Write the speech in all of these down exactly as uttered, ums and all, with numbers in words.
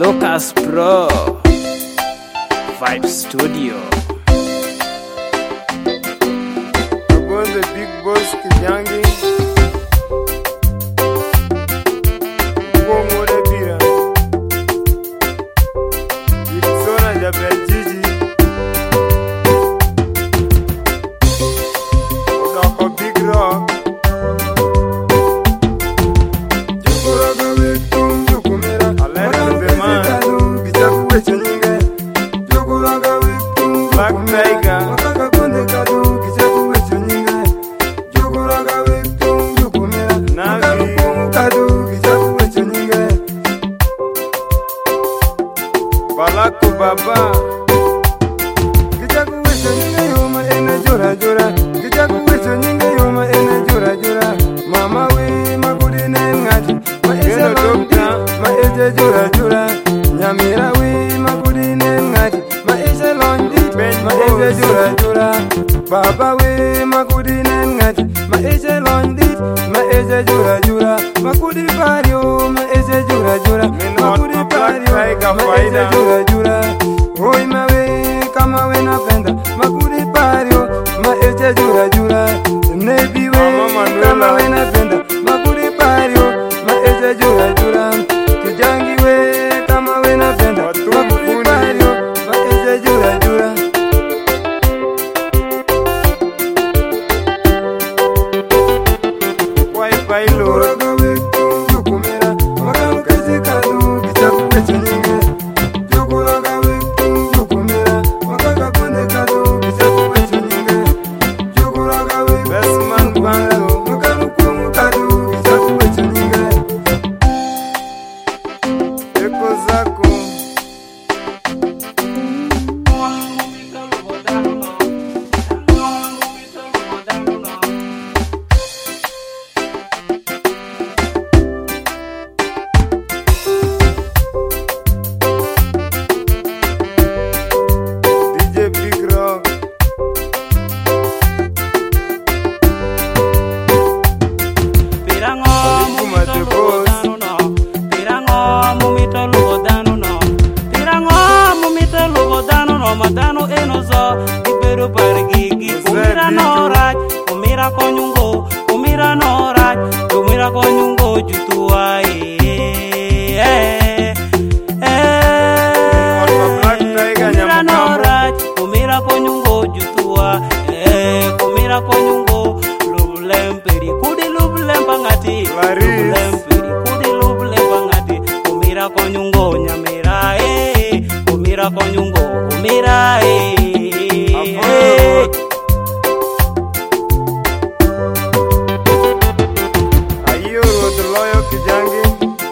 Lucas Pro Vibe Studio. Abon the big boss Kijangi Uongo de bira Iksona jabe jiji Odoko big rock Jukuraga wekum jukumera Alena the man Gijaku weche nyinge Jukuraga wekum Black Tiger Wakaka konde kadu Gijaku weche nyinge Jukuraga wekum jukumera Navi kadu Gijaku weche nyinge Balako baba Gijaku weche nyinge yoma ene jura jura Gijaku weche nyinge yoma ene jura jura Mama we magudi ne ngati Ma eze londi Ma eze jura jura Nyamira we magudi ne ngati Ma eze londi Ma eze jura jura Baba we magudi ne ngati Ma eze londi Ma eze jura jura Magudi pario Ma eze jura jura Magudi pario Ma eze jura jura Oi ma we kama we napenda Magudi pario Ma eze jura jura Nebi we kama we napenda Magudi pario Ma eze jura jura Kijangi we kama we napenda Magudi pario Ma eze jura jura Kwai pailo Kuraga we kumjukumera Makamu kazi kadu Kichaku weche nyinge Jukuraga we kumjukumera Makaka konde kadu Kichaku weche nyinge Jukuraga we kumjukumera Makamu kumu kadu Kichaku weche nyinge Eko zako D J Big Rock Pirango mumito lugo danu no Pirango mumito lugo danu no Pirango mumito lugo danu no Madanu enozo Iberu pargigi Kumira no raj Kumira konyungo Kumira no raj Kumira konyungo jutua Kumira no raj Kumira konyungo jutua Kumira konyungo Lulemperi kudi lulempa ngati Laris. Lulemperi kudi lulempa ngati Kumira konyungo nyamira eh Kumira konyungo kumira eh Avot. Ayuro the loyal Kijangi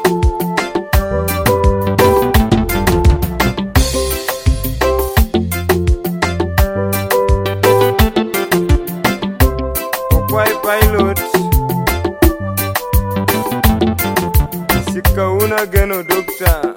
Okwai pilot Sikauna geno doctor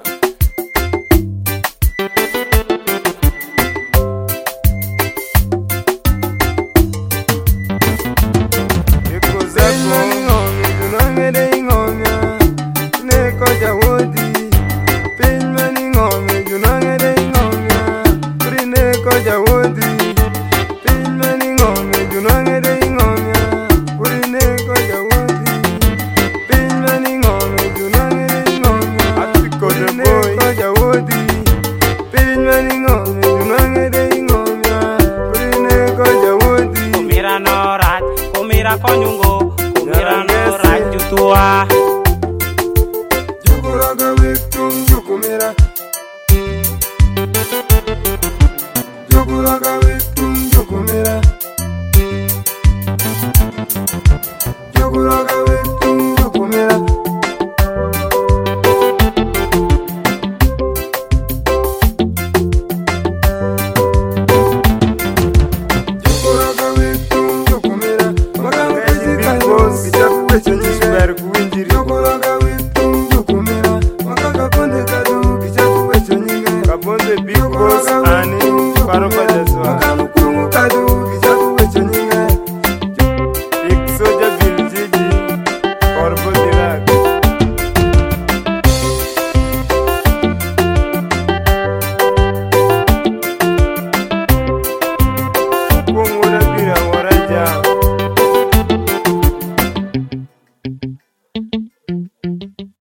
Eko zako ngomi junangede ngomya Neko jawodi Pinmani ngomi junangede ngomya Kuri neko jawodi Pinmani ngomi junangede ngomya Kuri neko jawodi Pinmani ngomi junangede ngomya Kuri neko jawodi Pinmani ngomi junangede ngomya Kuri neko jawodi Kumira no raj Kumira konyungo Kumira no raj jutua Jukuraga wekum jukumera Jukuraga wekum jukumera Jukuraga wekum jukumera Jukuraga wekum jukumera Makamu kazi kadu Kichaku weche nyinge Jukuraga wekum jukumera Makaka konde kadu Kichaku kuom